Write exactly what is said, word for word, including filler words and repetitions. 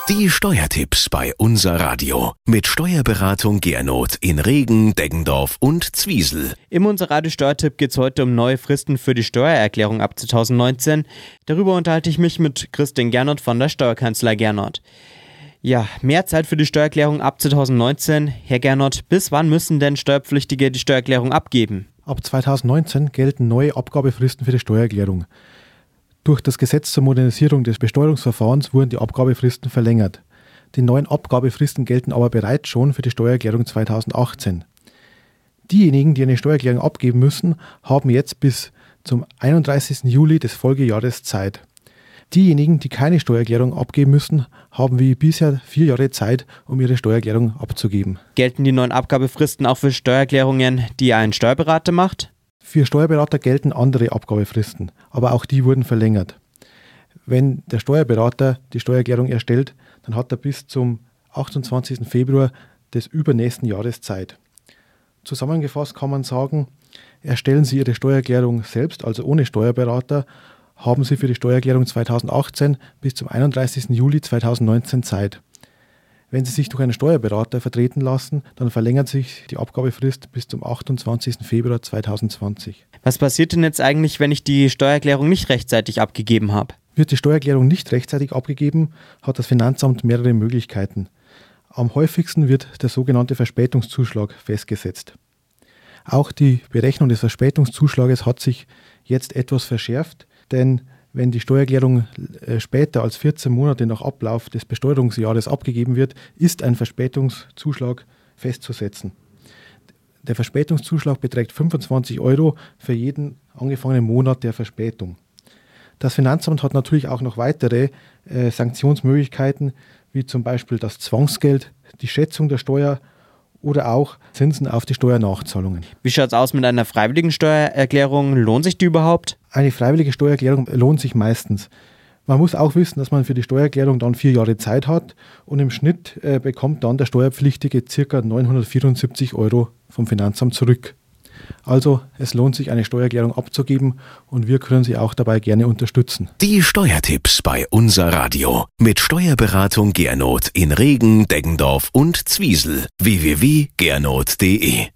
Die Steuertipps bei Unser Radio mit Steuerberatung Gernot in Regen, Deggendorf und Zwiesel. Im Unser Radio Steuertipp geht es heute um neue Fristen für die Steuererklärung ab zwanzig neunzehn. Darüber unterhalte ich mich mit Christian Gernot von der Steuerkanzlei Gernot. Ja, mehr Zeit für die Steuererklärung ab zwanzig neunzehn. Herr Gernot, bis wann müssen denn Steuerpflichtige die Steuererklärung abgeben? Ab zwanzig neunzehn gelten neue Abgabefristen für die Steuererklärung. Durch das Gesetz zur Modernisierung des Besteuerungsverfahrens wurden die Abgabefristen verlängert. Die neuen Abgabefristen gelten aber bereits schon für die Steuererklärung zwanzig achtzehn. Diejenigen, die eine Steuererklärung abgeben müssen, haben jetzt bis zum einunddreißigsten Juli des Folgejahres Zeit. Diejenigen, die keine Steuererklärung abgeben müssen, haben wie bisher vier Jahre Zeit, um ihre Steuererklärung abzugeben. Gelten die neuen Abgabefristen auch für Steuererklärungen, die ein Steuerberater macht? Für Steuerberater gelten andere Abgabefristen, aber auch die wurden verlängert. Wenn der Steuerberater die Steuererklärung erstellt, dann hat er bis zum achtundzwanzigsten Februar des übernächsten Jahres Zeit. Zusammengefasst kann man sagen, erstellen Sie Ihre Steuererklärung selbst, also ohne Steuerberater, haben Sie für die Steuererklärung zwanzig achtzehn bis zum einunddreißigsten Juli zweitausendneunzehn Zeit. Wenn Sie sich durch einen Steuerberater vertreten lassen, dann verlängert sich die Abgabefrist bis zum achtundzwanzigsten Februar zweitausendzwanzig. Was passiert denn jetzt eigentlich, wenn ich die Steuererklärung nicht rechtzeitig abgegeben habe? Wird die Steuererklärung nicht rechtzeitig abgegeben, hat das Finanzamt mehrere Möglichkeiten. Am häufigsten wird der sogenannte Verspätungszuschlag festgesetzt. Auch die Berechnung des Verspätungszuschlages hat sich jetzt etwas verschärft, denn wenn die Steuererklärung später als vierzehn Monate nach Ablauf des Besteuerungsjahres abgegeben wird, ist ein Verspätungszuschlag festzusetzen. Der Verspätungszuschlag beträgt fünfundzwanzig Euro für jeden angefangenen Monat der Verspätung. Das Finanzamt hat natürlich auch noch weitere äh, Sanktionsmöglichkeiten, wie zum Beispiel das Zwangsgeld, die Schätzung der Steuer oder auch Zinsen auf die Steuernachzahlungen. Wie schaut es aus mit einer freiwilligen Steuererklärung? Lohnt sich die überhaupt? Eine freiwillige Steuererklärung lohnt sich meistens. Man muss auch wissen, dass man für die Steuererklärung dann vier Jahre Zeit hat und im Schnitt äh, bekommt dann der Steuerpflichtige ca. neunhundertvierundsiebzig Euro vom Finanzamt zurück. Also es lohnt sich, eine Steuererklärung abzugeben und wir können Sie auch dabei gerne unterstützen. Die Steuertipps bei Unser Radio mit Steuerberatung Gernot in Regen, Deggendorf und Zwiesel. w w w punkt gernot punkt de